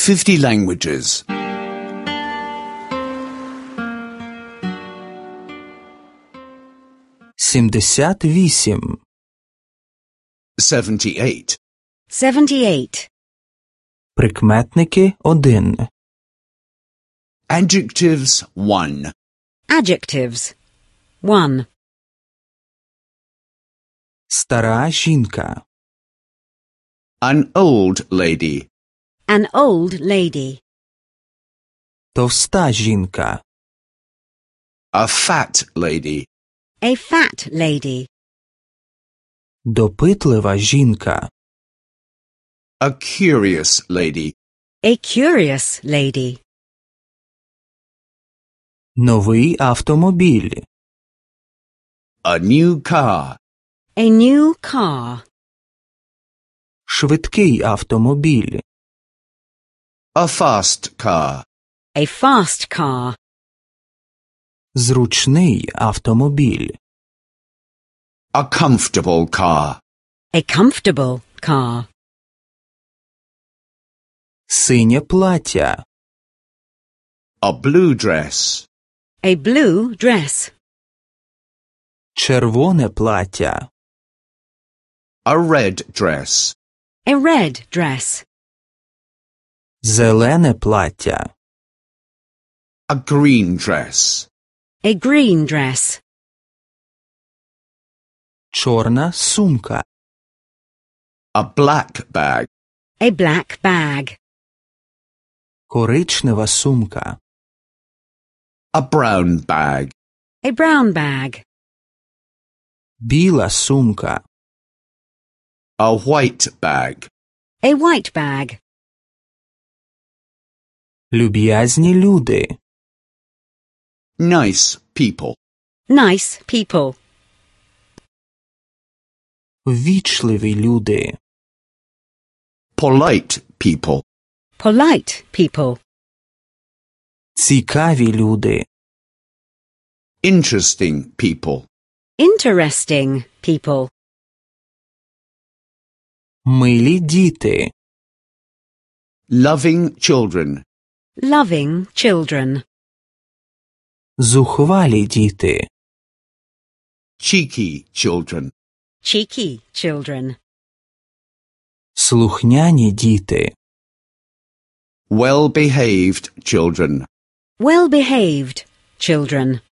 50 languages. 78. 78. 78. Прикметники 1. Adjectives 1. Adjectives. 1. Стара жінка. An old lady. An old lady. Товста жінка. A fat lady. A fat lady. Допитлива жінка. A curious lady. A curious lady. Новий автомобіль. A new car. A new car. Швидкий автомобіль. A fast car. A fast car. Зручний автомобіль. A comfortable car. A comfortable car. Синє плаття. A blue dress. A blue dress. Червоне плаття. A red dress. A red dress. Зелене плаття. A green dress. A green dress. Чорна сумка. A black bag. A black bag. Коричнева сумка. A brown bag. A brown bag. Біла сумка. A white bag. A white bag. Люб'язні люди. Nice people. Nice people. Ввічливі люди. Polite people. Polite people. Цікаві люди. Interesting people. Interesting people. Милі діти. Loving children. Loving children. Зухвалі діти. Cheeky children. Cheeky children. Слухняні діти. Well-behaved children. Well-behaved children.